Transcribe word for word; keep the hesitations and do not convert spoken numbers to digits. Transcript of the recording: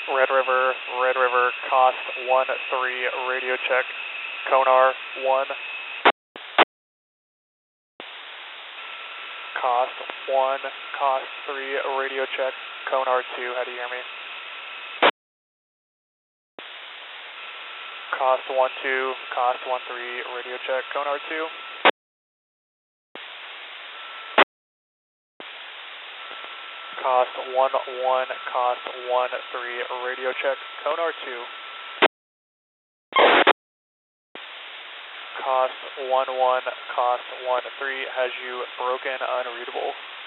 Red River, Red River, cost one three, radio check, Konar one. Cost one, cost three, radio check, Konar two, how do you hear me? Cost one two, cost one three, radio check, Konar two. Cost one one, cost one three, radio check, Konar two. Cost one one, cost one three, has you broken unreadable.